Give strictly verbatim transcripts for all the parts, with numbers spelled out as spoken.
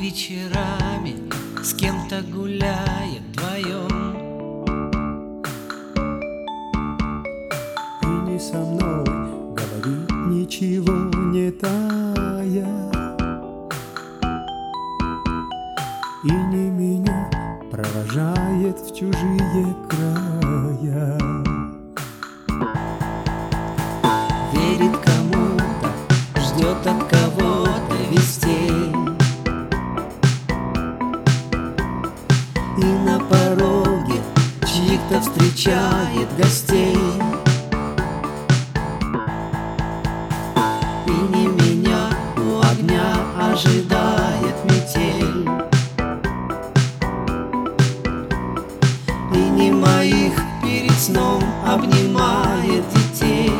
вечерами с кем-то гуляет вдвоем. И не со мной говорит, ничего не тая, и не меня провожает в чужие края. Верит кому-то, ждет от кого-то вестей, и на пороге чьих-то встречает гостей. И не меня у огня ожидает метель, и не моих перед сном обнимает детей.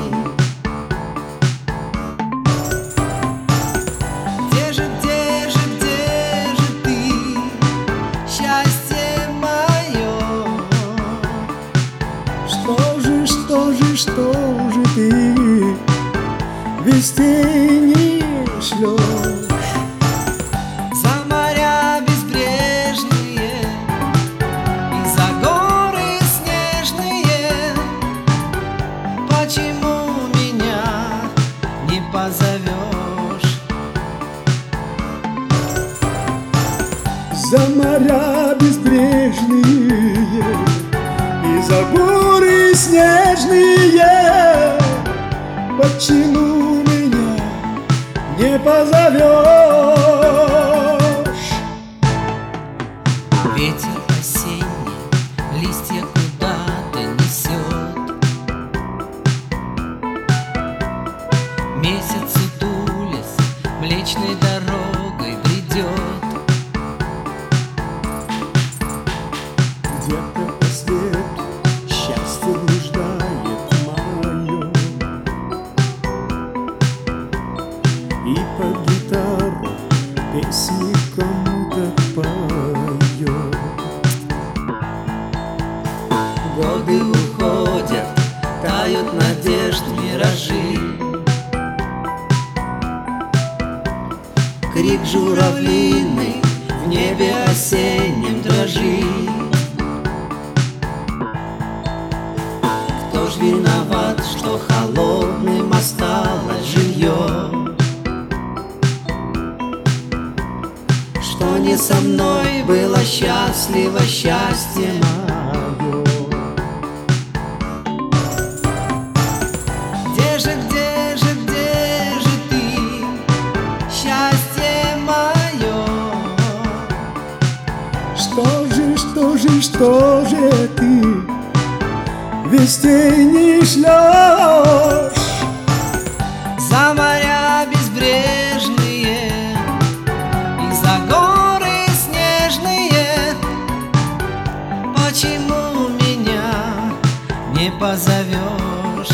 Где же, где же, где же ты, счастье мое? Что же, что же, что же ты вестей не шлешь? За моря безбрежные и за горы снежные, почему меня не позовешь? За моря безбрежные и за горы снежные, почему меня не позовешь? Ветер осенний листья куда-то несет, месяц сутулясь млечной дорогой бредет. Где-то по свету счастье блуждает мое, и под гитару песни кому-то поет. Годы уходят, тают надежд миражи, крик журавлиный в небе осеннем дрожит. Кто ж виноват, что холодным осталось жилье, что не со мной было счастливо счастье мое? Где же, где же, где же ты, счастье мое? Что же, что же, что же ты вестей не шлешь? За моря безбрежные и за горы снежные, почему меня не позовешь?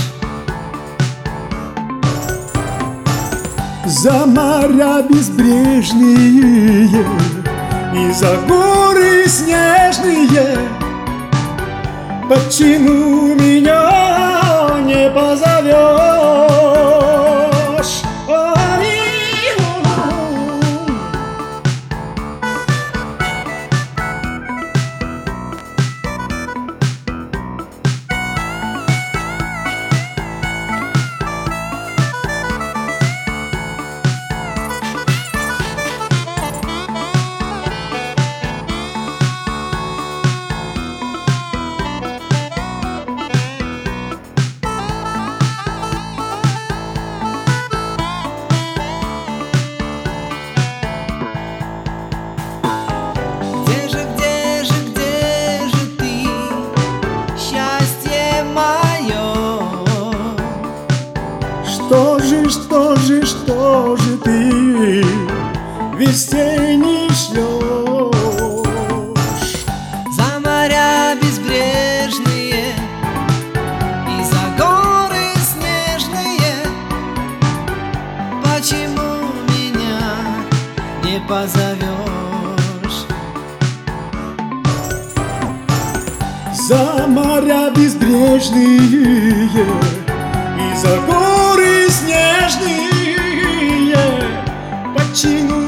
За моря безбрежные и за горы снежные, почему меня не позовешь? Где же, где же, где же ты, счастье мое? Что же, что же, что же ты вестей не шлешь? За моря безбрежные и за горы снежные, почему меня не позовешь? За моря безбрежные и за горы снежные, почему